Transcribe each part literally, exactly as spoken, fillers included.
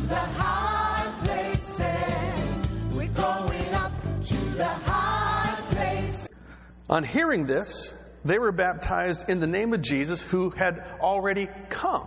the high places. We're going up to the high places. On hearing this, they were baptized in the name of Jesus, who had already come.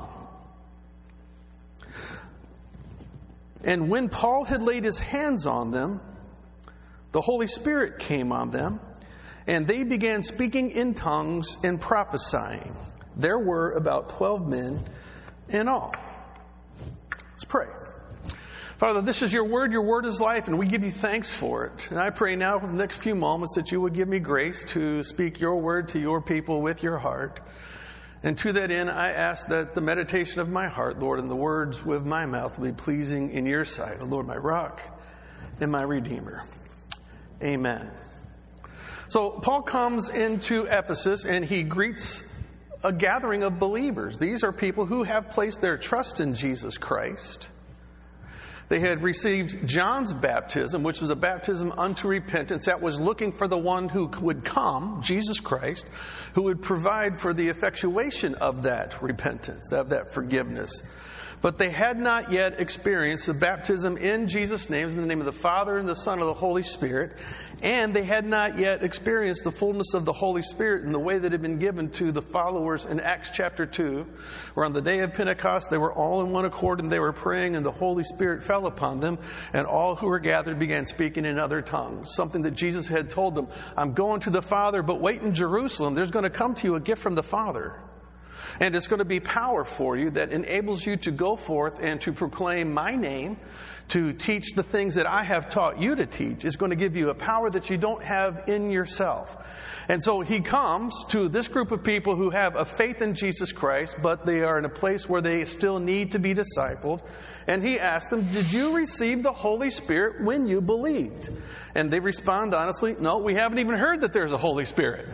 And when Paul had laid his hands on them, the Holy Spirit came on them, and they began speaking in tongues and prophesying. There were about twelve men in all. Let's pray. Father, this is your word. Your word is life, and we give you thanks for it. And I pray now for the next few moments that you would give me grace to speak your word to your people with your heart. And to that end, I ask that the meditation of my heart, Lord, and the words with my mouth will be pleasing in your sight, O Lord, my rock and my redeemer. Amen. So Paul comes into Ephesus and he greets a gathering of believers. These are people who have placed their trust in Jesus Christ. They had received John's baptism, which was a baptism unto repentance that was looking for the one who would come, Jesus Christ, who would provide for the effectuation of that repentance, of that forgiveness. But they had not yet experienced the baptism in Jesus' name, in the name of the Father and the Son and the Holy Spirit. And they had not yet experienced the fullness of the Holy Spirit in the way that had been given to the followers in Acts chapter two, where on the day of Pentecost they were all in one accord and they were praying and the Holy Spirit fell upon them, and all who were gathered began speaking in other tongues. Something that Jesus had told them, I'm going to the Father, but wait in Jerusalem. There's going to come to you a gift from the Father. And it's going to be power for you that enables you to go forth and to proclaim my name, to teach the things that I have taught you to teach. It's going to give you a power that you don't have in yourself. And so he comes to this group of people who have a faith in Jesus Christ, but they are in a place where they still need to be discipled. And he asks them, did you receive the Holy Spirit when you believed? And they respond honestly, no, we haven't even heard that there's a Holy Spirit.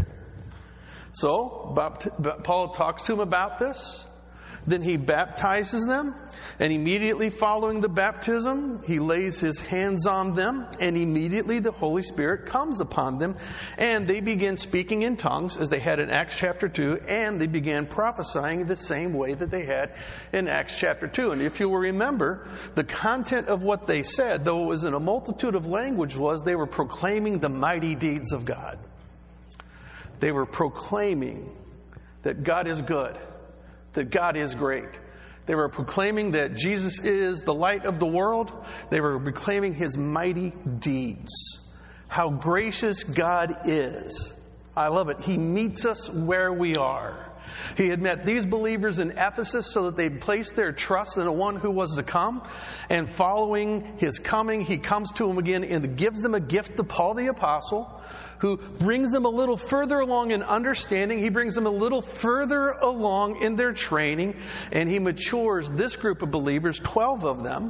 So Paul talks to them about this. Then he baptizes them. And immediately following the baptism, he lays his hands on them. And immediately the Holy Spirit comes upon them. And they begin speaking in tongues as they had in Acts chapter two. And they began prophesying the same way that they had in Acts chapter two. And if you will remember, the content of what they said, though it was in a multitude of language, was they were proclaiming the mighty deeds of God. They were proclaiming that God is good, that God is great. They were proclaiming that Jesus is the light of the world. They were proclaiming his mighty deeds. How gracious God is. I love it. He meets us where we are. He had met these believers in Ephesus so that they'd placed their trust in the one who was to come. And following his coming, he comes to them again and gives them a gift to Paul the Apostle, who brings them a little further along in understanding. He brings them a little further along in their training. And he matures this group of believers, twelve of them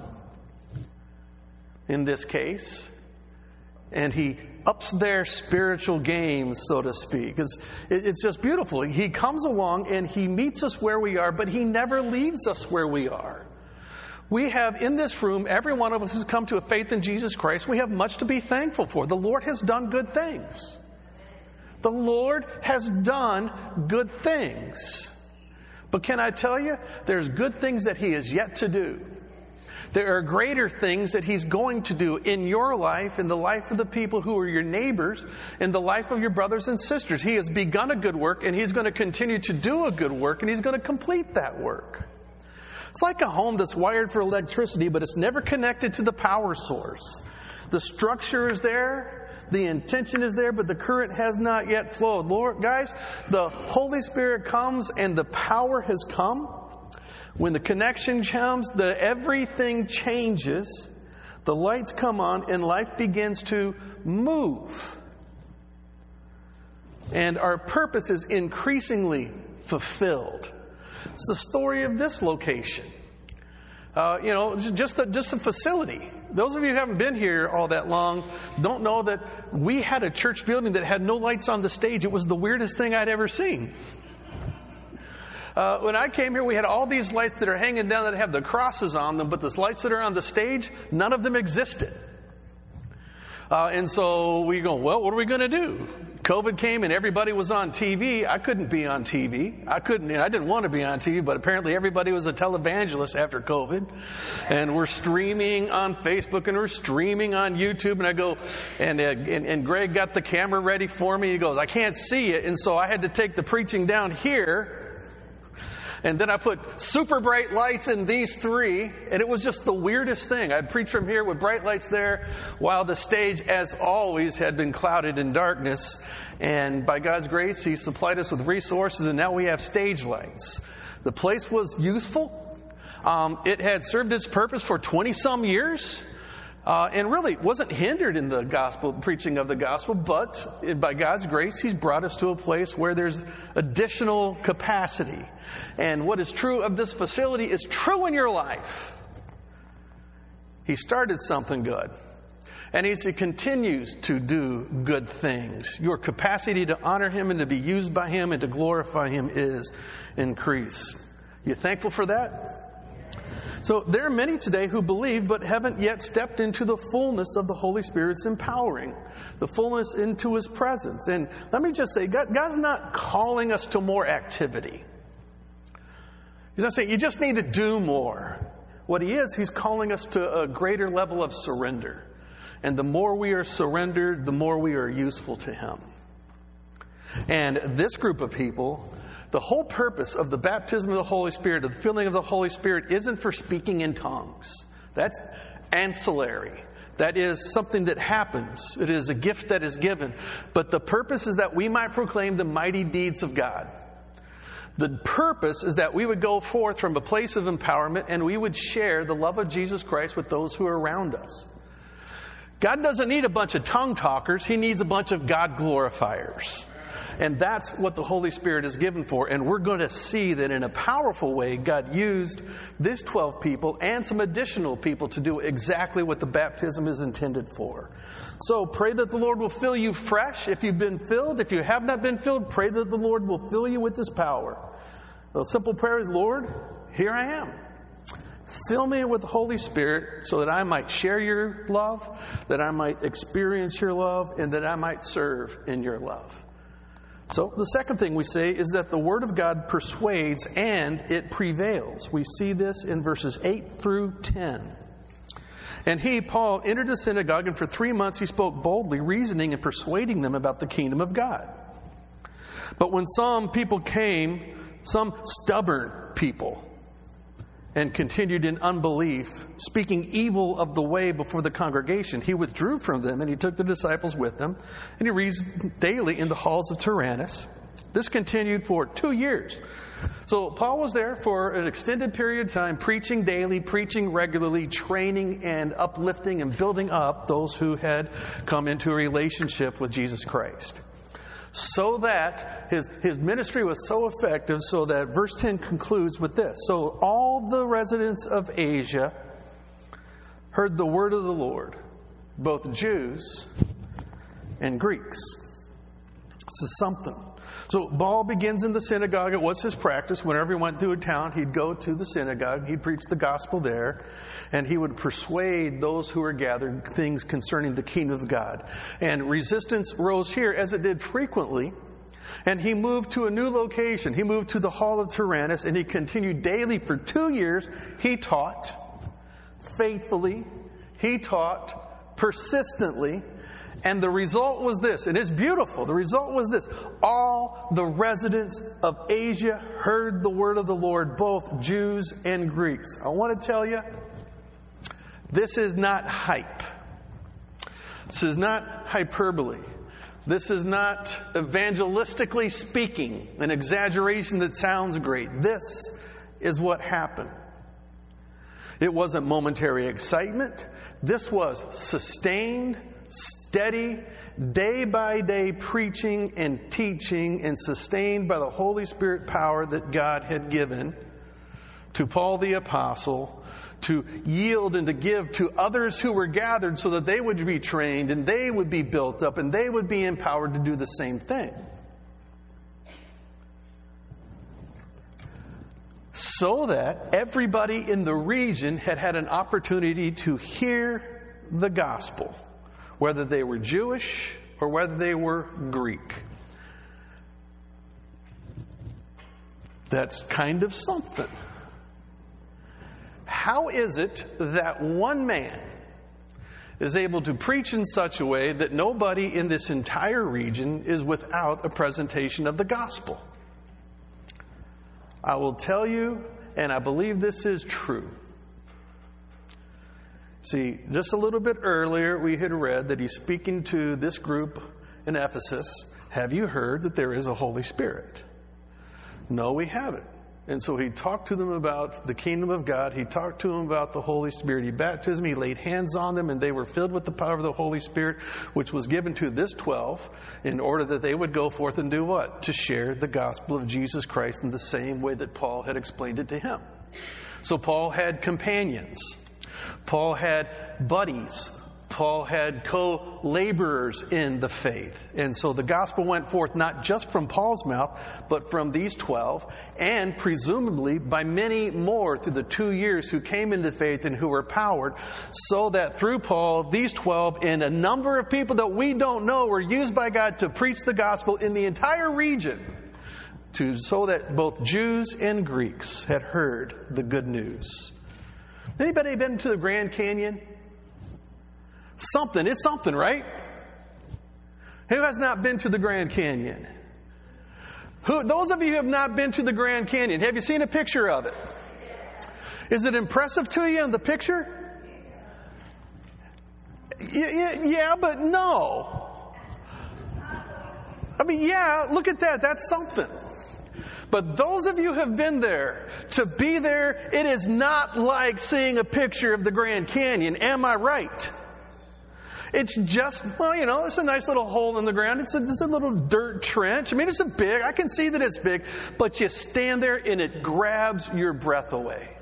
in this case. And he ups their spiritual game, so to speak. It's, it's just beautiful. He comes along and he meets us where we are, but he never leaves us where we are. We have in this room, every one of us who's come to a faith in Jesus Christ, we have much to be thankful for. The Lord has done good things. The Lord has done good things. But can I tell you, there's good things that he has yet to do. There are greater things that he's going to do in your life, in the life of the people who are your neighbors, in the life of your brothers and sisters. He has begun a good work, and he's going to continue to do a good work, and he's going to complete that work. It's like a home that's wired for electricity, but it's never connected to the power source. The structure is there, the intention is there, but the current has not yet flowed. Lord, guys, the Holy Spirit comes and the power has come. When the connection comes, the everything changes. The lights come on and life begins to move. And our purpose is increasingly fulfilled. It's the story of this location. Uh, you know, just a, just a facility. Those of you who haven't been here all that long don't know that we had a church building that had no lights on the stage. It was the weirdest thing I'd ever seen. Uh, when I came here, we had all these lights that are hanging down that have the crosses on them, but the lights that are on the stage, none of them existed. Uh, and so we go, well, what are we going to do? COVID came and everybody was on T V. I couldn't be on T V. I couldn't, I didn't want to be on T V, but apparently everybody was a televangelist after COVID. And we're streaming on Facebook and we're streaming on YouTube. And I go, and, uh, and, and Greg got the camera ready for me. He goes, I can't see it. And so I had to take the preaching down here. And then I put super bright lights in these three, and it was just the weirdest thing. I'd preach from here with bright lights there, while the stage, as always, had been clouded in darkness. And by God's grace, He supplied us with resources, and now we have stage lights. The place was useful. Um, it had served its purpose for twenty-some years. Uh, and really wasn't hindered in the gospel, preaching of the gospel, but by God's grace, He's brought us to a place where there's additional capacity. And what is true of this facility is true in your life. He started something good. And He continues to do good things. Your capacity to honor Him and to be used by Him and to glorify Him is increased. You thankful for that? So there are many today who believe but haven't yet stepped into the fullness of the Holy Spirit's empowering, the fullness into His presence. And let me just say, God, God's not calling us to more activity. He's not saying you just need to do more. What He is, He's calling us to a greater level of surrender. And the more we are surrendered, the more we are useful to Him. And this group of people, the whole purpose of the baptism of the Holy Spirit, of the filling of the Holy Spirit, isn't for speaking in tongues. That's ancillary. That is something that happens. It is a gift that is given. But the purpose is that we might proclaim the mighty deeds of God. The purpose is that we would go forth from a place of empowerment and we would share the love of Jesus Christ with those who are around us. God doesn't need a bunch of tongue talkers. He needs a bunch of God glorifiers. And that's what the Holy Spirit is given for. And we're going to see that in a powerful way, God used these twelve people and some additional people to do exactly what the baptism is intended for. So pray that the Lord will fill you fresh if you've been filled. If you have not been filled, pray that the Lord will fill you with His power. The simple prayer is, Lord, here I am. Fill me with the Holy Spirit so that I might share your love, that I might experience your love, and that I might serve in your love. So the second thing we say is that the Word of God persuades and it prevails. We see this in verses eight through ten. And he, Paul, entered the synagogue, and for three months he spoke boldly, reasoning and persuading them about the kingdom of God. But when some people came, some stubborn people, and continued in unbelief, speaking evil of the way before the congregation, he withdrew from them, and he took the disciples with him, and he reasoned daily in the halls of Tyrannus. This continued for two years. So Paul was there for an extended period of time, preaching daily, preaching regularly, training and uplifting and building up those who had come into a relationship with Jesus Christ. So that his, his ministry was so effective, so that verse ten concludes with this. So all the residents of Asia heard the word of the Lord, both Jews and Greeks. This is something. So Paul begins in the synagogue. It was his practice. Whenever he went through a town, he'd go to the synagogue. He'd preach the gospel there. And he would persuade those who were gathered things concerning the kingdom of God. And resistance rose here, as it did frequently. And he moved to a new location. He moved to the hall of Tyrannus, and he continued daily for two years. He taught faithfully. He taught persistently. And the result was this, and it's beautiful. The result was this. All the residents of Asia heard the word of the Lord, both Jews and Greeks. I want to tell you, this is not hype. This is not hyperbole. This is not evangelistically speaking, an exaggeration that sounds great. This is what happened. It wasn't momentary excitement. This was sustained, steady, day by day preaching and teaching, and sustained by the Holy Spirit power that God had given to Paul the Apostle to yield and to give to others who were gathered so that they would be trained and they would be built up and they would be empowered to do the same thing. So that everybody in the region had had an opportunity to hear the gospel, whether they were Jewish or whether they were Greek. That's kind of something. How is it that one man is able to preach in such a way that nobody in this entire region is without a presentation of the gospel? I will tell you, and I believe this is true. See, just a little bit earlier, we had read that he's speaking to this group in Ephesus. Have you heard that there is a Holy Spirit? No, we haven't. And so he talked to them about the kingdom of God. He talked to them about the Holy Spirit. He baptized them. He laid hands on them, and they were filled with the power of the Holy Spirit, which was given to this twelve in order that they would go forth and do what? To share the gospel of Jesus Christ in the same way that Paul had explained it to him. So Paul had companions. Paul had buddies. Paul had co-laborers in the faith. And so the gospel went forth not just from Paul's mouth, but from these twelve, and presumably by many more through the two years who came into faith and who were powered, so that through Paul, these twelve and a number of people that we don't know were used by God to preach the gospel in the entire region, to so that both Jews and Greeks had heard the good news. Anybody been to the Grand Canyon? Something. It's something, right? Who has not been to the Grand Canyon? Who, those of you who have not been to the Grand Canyon, have you seen a picture of it? Is it impressive to you in the picture? Yeah, yeah, but no. I mean, yeah, look at that. That's something. But those of you who have been there, to be there, it is not like seeing a picture of the Grand Canyon. Am I right? It's just, well, you know, it's a nice little hole in the ground. It's a, it's a little dirt trench. I mean, it's a big, I can see that it's big, but you stand there and it grabs your breath away.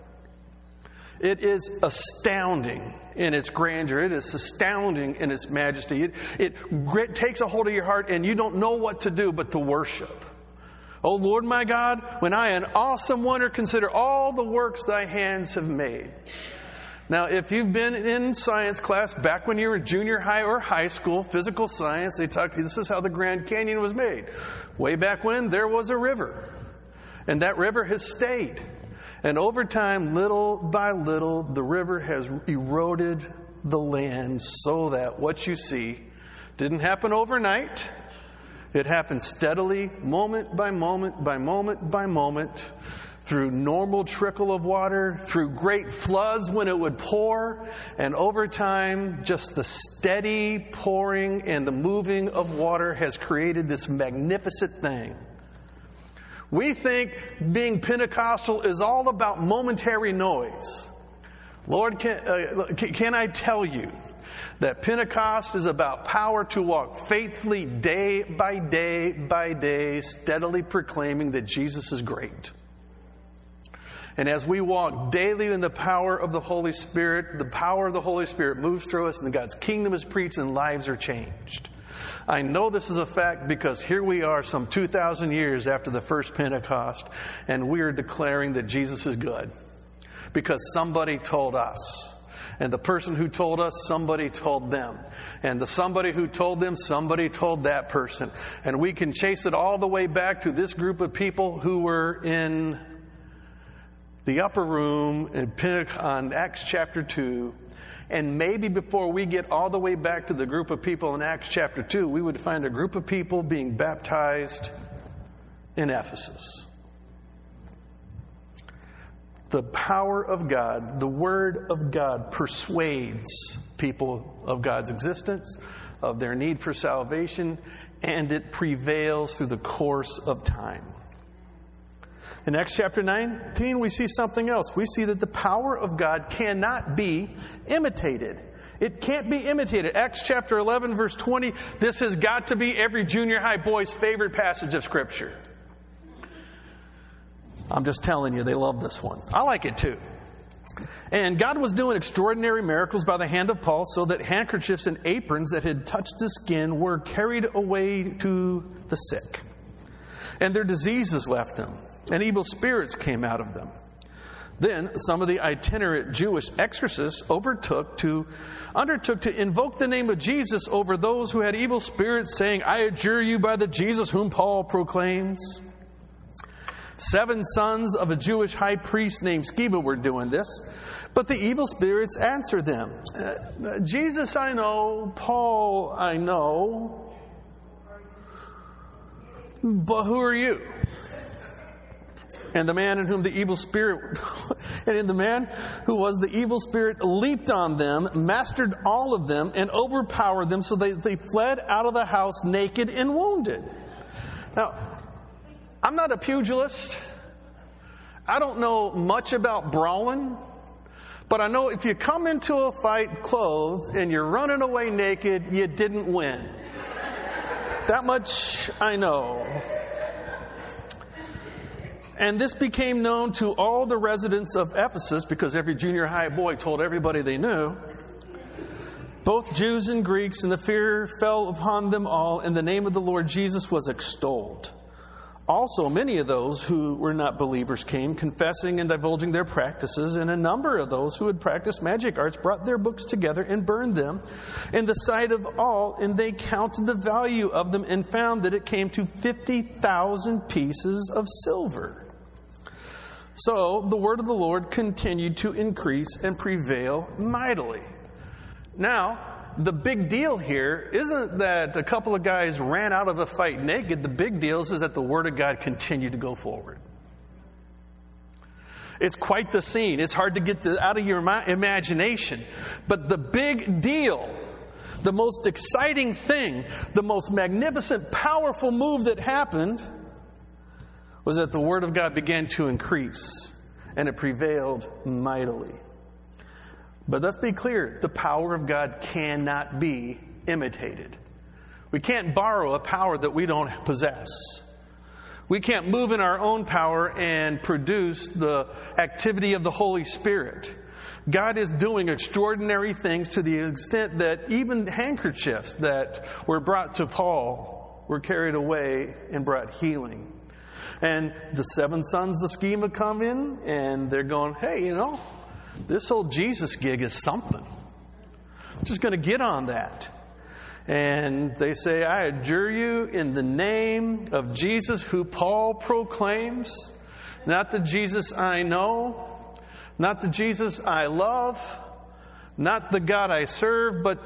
It is astounding in its grandeur. It is astounding in its majesty. It, it takes a hold of your heart and you don't know what to do but to worship. O Lord my God, when I, an awesome wonder, consider all the works thy hands have made. Now, if you've been in science class back when you were junior high or high school, physical science, they talk to you, this is how the Grand Canyon was made. Way back when, there was a river. And that river has stayed. And over time, little by little, the river has eroded the land so that what you see didn't happen overnight. It happened steadily, moment by moment by moment by moment, through normal trickle of water, through great floods when it would pour, and over time, just the steady pouring and the moving of water has created this magnificent thing. We think being Pentecostal is all about momentary noise. Lord, can, uh, can I tell you that Pentecost is about power to walk faithfully day by day by day, steadily proclaiming that Jesus is great. And as we walk daily in the power of the Holy Spirit, the power of the Holy Spirit moves through us and God's kingdom is preached and lives are changed. I know this is a fact because here we are some two thousand years after the first Pentecost, and we are declaring that Jesus is good because somebody told us. And the person who told us, somebody told them. And the somebody who told them, somebody told that person. And we can chase it all the way back to this group of people who were in the upper room in Pentecost, on Acts chapter two. And maybe before we get all the way back to the group of people in Acts chapter two, we would find a group of people being baptized in Ephesus. The power of God, the Word of God persuades people of God's existence, of their need for salvation, and it prevails through the course of time. In Acts chapter nineteen, we see something else. We see that the power of God cannot be imitated. It can't be imitated. Acts chapter eleven, verse twenty, this has got to be every junior high boy's favorite passage of Scripture. I'm just telling you, they love this one. I like it too. And God was doing extraordinary miracles by the hand of Paul so that handkerchiefs and aprons that had touched the skin were carried away to the sick. And their diseases left them, and evil spirits came out of them. Then some of the itinerant Jewish exorcists overtook to, undertook to invoke the name of Jesus over those who had evil spirits, saying, I adjure you by the Jesus whom Paul proclaims. Seven sons of a Jewish high priest named Sceva were doing this, but the evil spirits answered them, uh, Jesus I know, Paul I know, but who are you? And the man in whom the evil spirit, and in the man who was the evil spirit leaped on them, mastered all of them, and overpowered them, so they, they fled out of the house naked and wounded. Now, I'm not a pugilist. I don't know much about brawling. But I know if you come into a fight clothed and you're running away naked, you didn't win. That much I know. And this became known to all the residents of Ephesus, because every junior high boy told everybody they knew. Both Jews and Greeks, and the fear fell upon them all, and the name of the Lord Jesus was extolled. Also, many of those who were not believers came, confessing and divulging their practices, and a number of those who had practiced magic arts brought their books together and burned them in the sight of all, and they counted the value of them and found that it came to fifty thousand pieces of silver. So the word of the Lord continued to increase and prevail mightily. Now, the big deal here isn't that a couple of guys ran out of a fight naked. The big deal is that the Word of God continued to go forward. It's quite the scene. It's hard to get the, out of your imagination. But the big deal, the most exciting thing, the most magnificent, powerful move that happened was that the Word of God began to increase, and it prevailed mightily. But let's be clear, the power of God cannot be imitated. We can't borrow a power that we don't possess. We can't move in our own power and produce the activity of the Holy Spirit. God is doing extraordinary things to the extent that even handkerchiefs that were brought to Paul were carried away and brought healing. And the seven sons of Sceva come in, and they're going, hey, you know, this whole Jesus gig is something. I'm just going to get on that. And they say, I adjure you in the name of Jesus who Paul proclaims, not the Jesus I know, not the Jesus I love, not the God I serve, but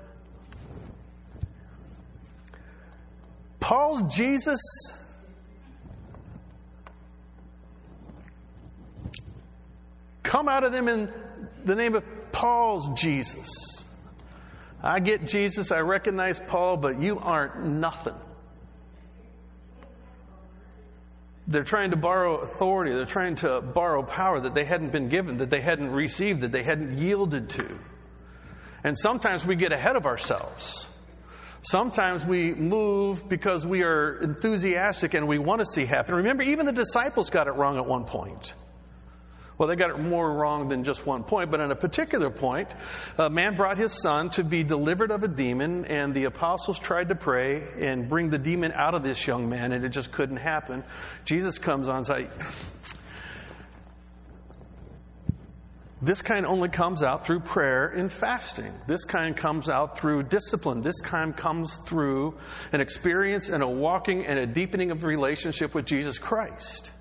Paul's Jesus. Come out of them in the name of Paul's Jesus. I get Jesus, I recognize Paul, but you aren't nothing. They're trying to borrow authority. They're trying to borrow power that they hadn't been given, that they hadn't received, that they hadn't yielded to. And sometimes we get ahead of ourselves. Sometimes we move because we are enthusiastic and we want to see happen. Remember, even the disciples got it wrong at one point. Well, they got it more wrong than just one point, but on a particular point, a man brought his son to be delivered of a demon, and the apostles tried to pray and bring the demon out of this young man, and it just couldn't happen. Jesus comes on and says, this kind only comes out through prayer and fasting. This kind comes out through discipline. This kind comes through an experience and a walking and a deepening of the relationship with Jesus Christ.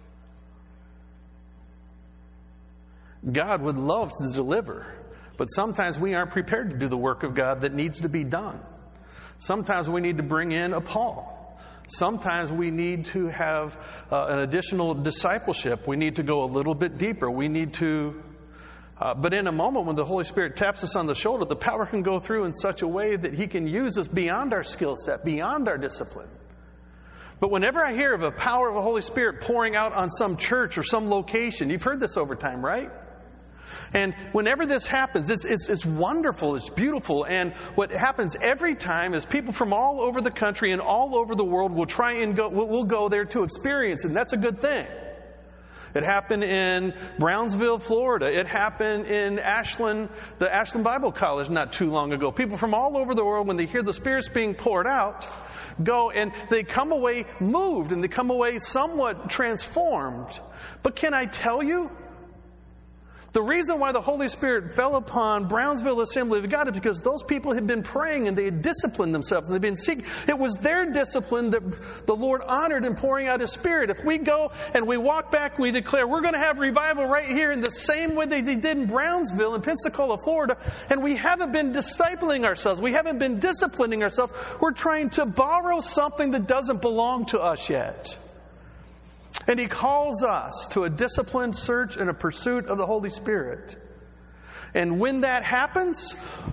God would love to deliver, but sometimes we aren't prepared to do the work of God that needs to be done. Sometimes we need to bring in a Paul. Sometimes we need to have uh, an additional discipleship. We need to go a little bit deeper. We need to, uh, but in a moment when the Holy Spirit taps us on the shoulder, the power can go through in such a way that He can use us beyond our skill set, beyond our discipline. But whenever I hear of a power of the Holy Spirit pouring out on some church or some location, you've heard this over time, right? And whenever this happens, it's, it's, it's wonderful, it's beautiful. And what happens every time is people from all over the country and all over the world will try and go, will, will go there to experience it. And that's a good thing. It happened in Brownsville, Florida. It happened in Ashland, the Ashland Bible College not too long ago. People from all over the world, when they hear the Spirit's being poured out, go and they come away moved and they come away somewhat transformed. But can I tell you, The reason why the Holy Spirit fell upon Brownsville Assembly of God is because those people had been praying and they had disciplined themselves and they'd been seeking. It was their discipline that the Lord honored in pouring out His Spirit. If we go and we walk back and we declare we're going to have revival right here in the same way they did in Brownsville in Pensacola, Florida, and we haven't been discipling ourselves, we haven't been disciplining ourselves, we're trying to borrow something that doesn't belong to us yet. And He calls us to a disciplined search and a pursuit of the Holy Spirit. And when that happens,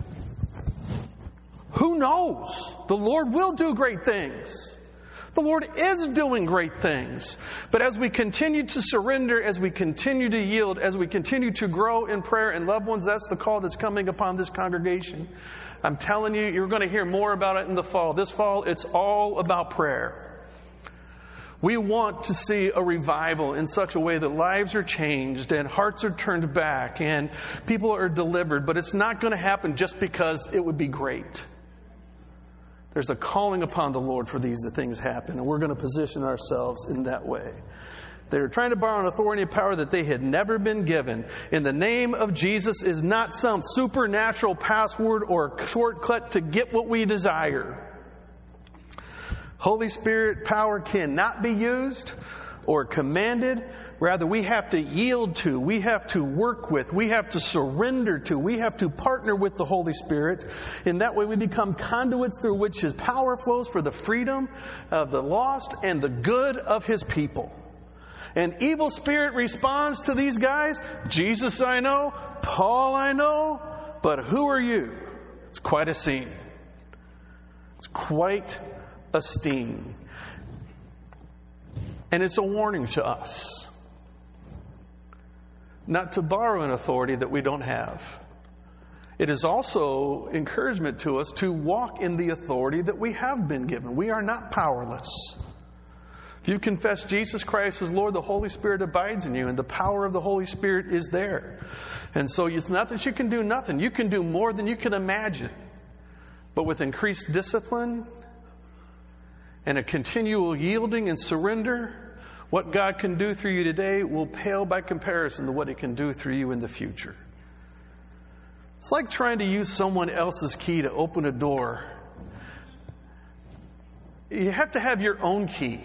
who knows? The Lord will do great things. The Lord is doing great things. But as we continue to surrender, as we continue to yield, as we continue to grow in prayer, and loved ones, that's the call that's coming upon this congregation. I'm telling you, you're going to hear more about it in the fall. This fall, it's all about prayer. We want to see a revival in such a way that lives are changed and hearts are turned back and people are delivered. But it's not going to happen just because it would be great. There's a calling upon the Lord for these things happen, and we're going to position ourselves in that way. They're trying to borrow an authority and power that they had never been given. In the name of Jesus is not some supernatural password or shortcut to get what we desire. Holy Spirit power cannot be used or commanded. Rather, we have to yield to, we have to work with, we have to surrender to, we have to partner with the Holy Spirit. In that way, we become conduits through which His power flows for the freedom of the lost and the good of His people. An evil spirit responds to these guys. Jesus I know, Paul I know, but who are you? It's quite a scene. It's quite a sting. And it's a warning to us not to borrow an authority that we don't have. It is also encouragement to us to walk in the authority that we have been given. We are not powerless. If you confess Jesus Christ as Lord, the Holy Spirit abides in you, and the power of the Holy Spirit is there. And so it's not that you can do nothing. You can do more than you can imagine. But with increased discipline and a continual yielding and surrender, what God can do through you today will pale by comparison to what He can do through you in the future. It's like trying to use someone else's key to open a door. You have to have your own key.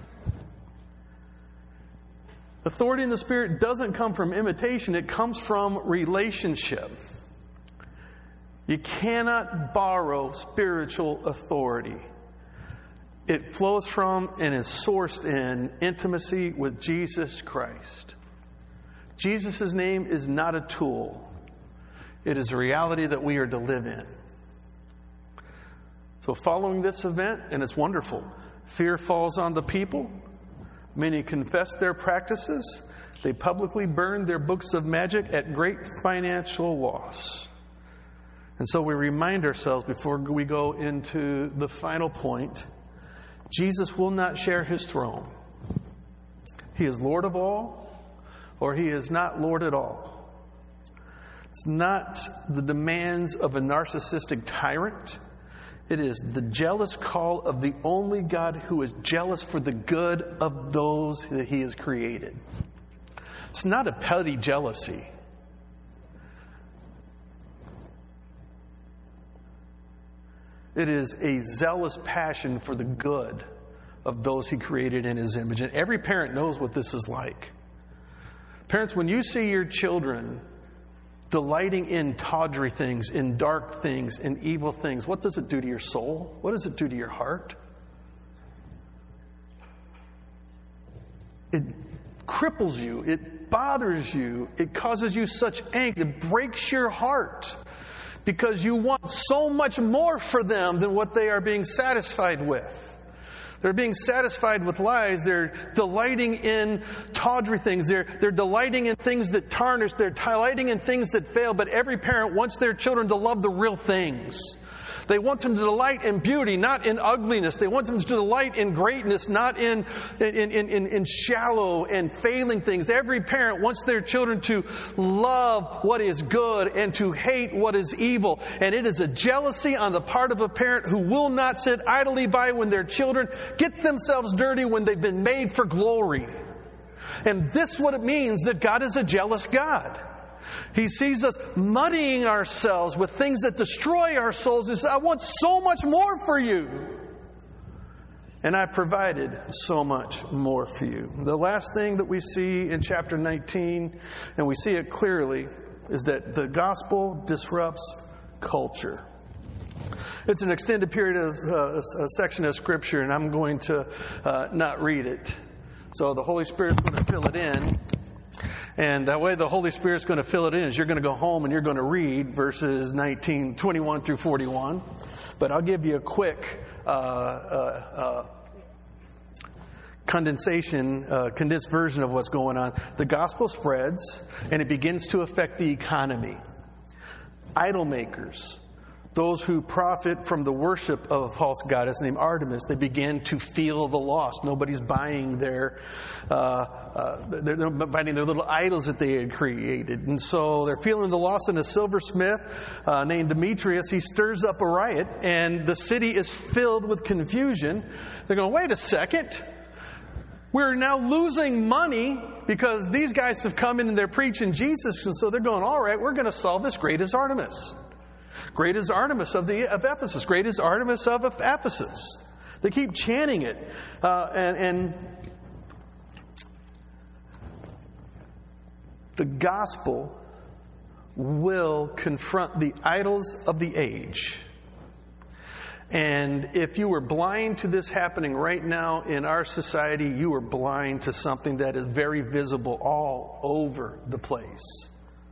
Authority in the Spirit doesn't come from imitation. It comes from relationship. You cannot borrow spiritual authority. It flows from and is sourced in intimacy with Jesus Christ. Jesus' name is not a tool. It is a reality that we are to live in. So following this event, and it's wonderful, fear falls on the people. Many confess their practices. They publicly burn their books of magic at great financial loss. And so we remind ourselves before we go into the final point, Jesus will not share His throne. He is Lord of all, or He is not Lord at all. It's not the demands of a narcissistic tyrant. It is the jealous call of the only God who is jealous for the good of those that He has created. It's not a petty jealousy. It is a zealous passion for the good of those He created in His image. And every parent knows what this is like. Parents, when you see your children delighting in tawdry things, in dark things, in evil things, what does it do to your soul? What does it do to your heart? It cripples you. It bothers you. It causes you such angst. It breaks your heart because you want so much more for them than what they are being satisfied with. They're being satisfied with lies. They're delighting in tawdry things. They're, they're delighting in things that tarnish. They're delighting in things that fail. But every parent wants their children to love the real things. They want them to delight in beauty, not in ugliness. They want them to delight in greatness, not in, in, in, in, in shallow and failing things. Every parent wants their children to love what is good and to hate what is evil. And it is a jealousy on the part of a parent who will not sit idly by when their children get themselves dirty when they've been made for glory. And this is what it means that God is a jealous God. He sees us muddying ourselves with things that destroy our souls. He says, I want so much more for you. And I provided so much more for you. The last thing that we see in chapter nineteen, and we see it clearly, is that the gospel disrupts culture. It's an extended period of uh, a section of Scripture, and I'm going to uh, not read it. So the Holy Spirit's going to fill it in. And that way the Holy Spirit's going to fill it in is you're going to go home and you're going to read verses nineteen, twenty-one through forty-one. But I'll give you a quick uh, uh, uh, condensation, uh, condensed version of what's going on. The gospel spreads and it begins to affect the economy. Idol makers, those who profit from the worship of a false goddess named Artemis, they begin to feel the loss. Nobody's buying their, uh, uh, they're, they're buying their little idols that they had created. And so they're feeling the loss. And a silversmith uh, named Demetrius, he stirs up a riot, and the city is filled with confusion. They're going, wait a second. We're now losing money because these guys have come in and they're preaching Jesus. And so they're going, all right, we're going to solve this. Great as Artemis. Great is Artemis of the of Ephesus. Great is Artemis of Ephesus. They keep chanting it. Uh, and, and the gospel will confront the idols of the age. And if you were blind to this happening right now in our society, you are blind to something that is very visible all over the place.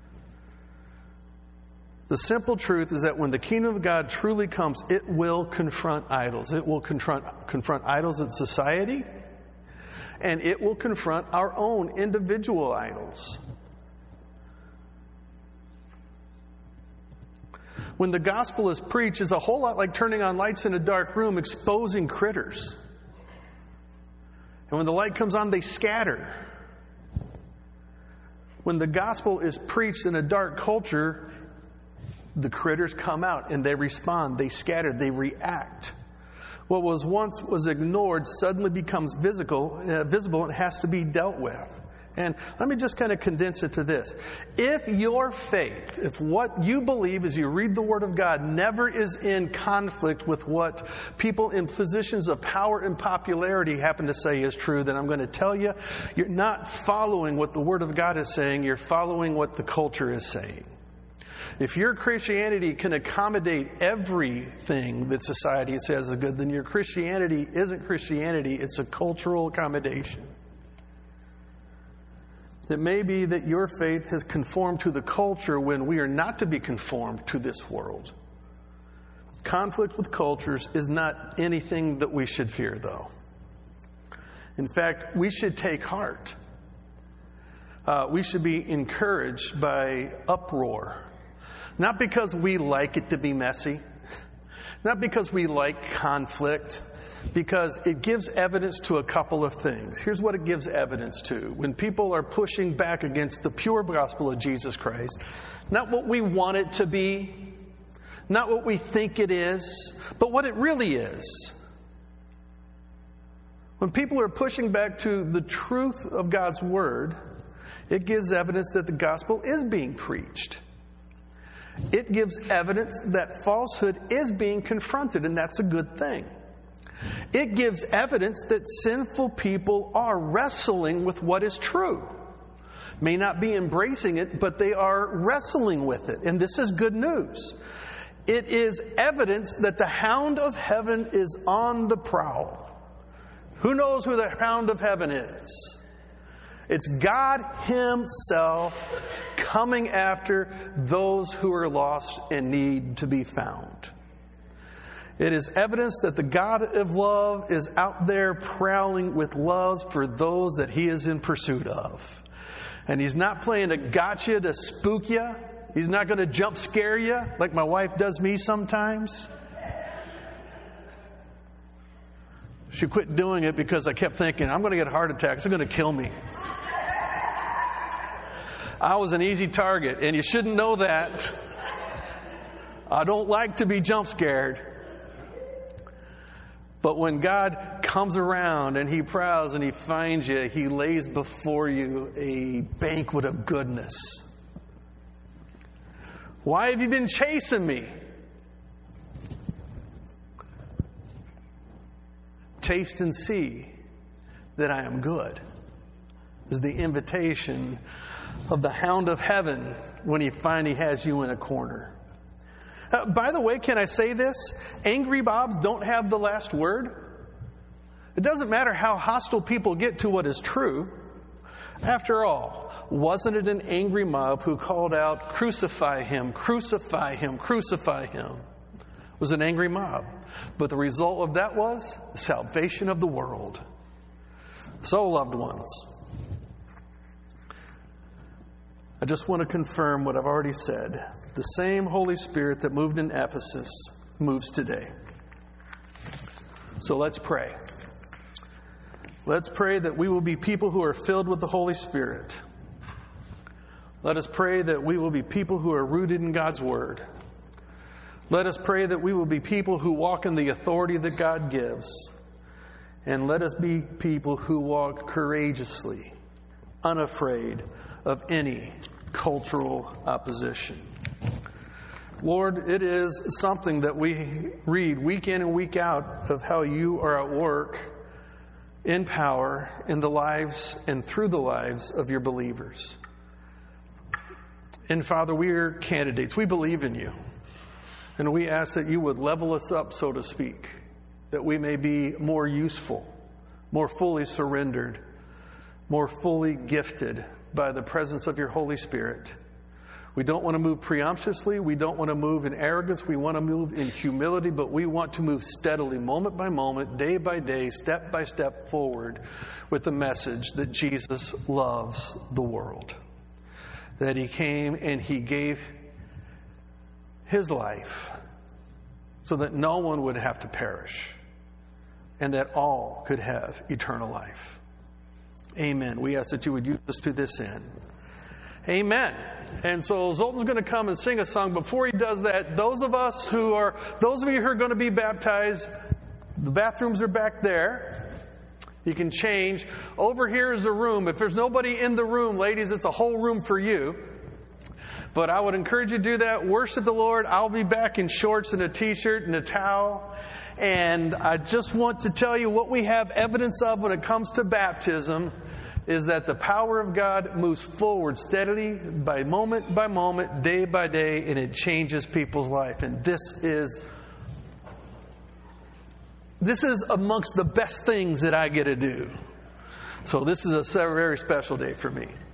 The simple truth is that when the kingdom of God truly comes, it will confront idols. It will confront, confront idols in society, and it will confront our own individual idols. When the gospel is preached, it's a whole lot like turning on lights in a dark room, exposing critters. And when the light comes on, they scatter. When the gospel is preached in a dark culture, the critters come out and they respond, they scatter, they react. What was once was ignored suddenly becomes visible, uh, visible and has to be dealt with. And let me just kind of condense it to this. If your faith, if what you believe as you read the Word of God never is in conflict with what people in positions of power and popularity happen to say is true, then I'm going to tell you, you're not following what the Word of God is saying, you're following what the culture is saying. If your Christianity can accommodate everything that society says is good, then your Christianity isn't Christianity, it's a cultural accommodation. It may be that your faith has conformed to the culture when we are not to be conformed to this world. Conflict with cultures is not anything that we should fear, though. In fact, we should take heart. Uh, we should be encouraged by uproar. Not because we like it to be messy. Not because we like conflict. Because it gives evidence to a couple of things. Here's what it gives evidence to. When people are pushing back against the pure gospel of Jesus Christ, not what we want it to be, not what we think it is, but what it really is. When people are pushing back to the truth of God's Word, it gives evidence that the gospel is being preached. It gives evidence that falsehood is being confronted, and that's a good thing. It gives evidence that sinful people are wrestling with what is true. May not be embracing it, but they are wrestling with it. And this is good news. It is evidence that the hound of heaven is on the prowl. Who knows who the hound of heaven is? It's God Himself coming after those who are lost and need to be found. It is evidence that the God of love is out there prowling with loves for those that He is in pursuit of. And He's not playing a gotcha to spook you. He's not going to jump scare you like my wife does me sometimes. She quit doing it because I kept thinking, I'm going to get a heart attack. It's going to kill me. I was an easy target, and you shouldn't know that. I don't like to be jump scared. But when God comes around and He prowls and He finds you, He lays before you a banquet of goodness. Why have you been chasing me? Taste and see that I am good is the invitation of the hound of heaven when he finally has you in a corner. Uh, by the way, can I say this? Angry mobs don't have the last word. It doesn't matter how hostile people get to what is true. After all, wasn't it an angry mob who called out, "Crucify him, crucify him, crucify him"? It was an angry mob. But the result of that was the salvation of the world. So, loved ones, I just want to confirm what I've already said. The same Holy Spirit that moved in Ephesus moves today. So let's pray. Let's pray that we will be people who are filled with the Holy Spirit. Let us pray that we will be people who are rooted in God's Word. Let us pray that we will be people who walk in the authority that God gives. And let us be people who walk courageously, unafraid of any cultural opposition. Lord, it is something that we read week in and week out of how you are at work in power in the lives and through the lives of your believers. And Father, we are candidates. We believe in you. And we ask that you would level us up, so to speak, that we may be more useful, more fully surrendered, more fully gifted by the presence of your Holy Spirit. We don't want to move presumptuously. We don't want to move in arrogance. We want to move in humility, but we want to move steadily, moment by moment, day by day, step by step forward with the message that Jesus loves the world. That he came and he gave his life so that no one would have to perish and that all could have eternal life. Amen. We ask that you would use us to this end. Amen. And so Zoltan's going to come and sing a song. Before he does that, those of us who are, those of you who are going to be baptized, the bathrooms are back there. You can change. Over here is a room. If there's nobody in the room, ladies, it's a whole room for you. But I would encourage you to do that. Worship the Lord. I'll be back in shorts and a t-shirt and a towel. And I just want to tell you what we have evidence of when it comes to baptism is that the power of God moves forward steadily by moment by moment, day by day, and it changes people's life. And this is this is amongst the best things that I get to do. So this is a very special day for me.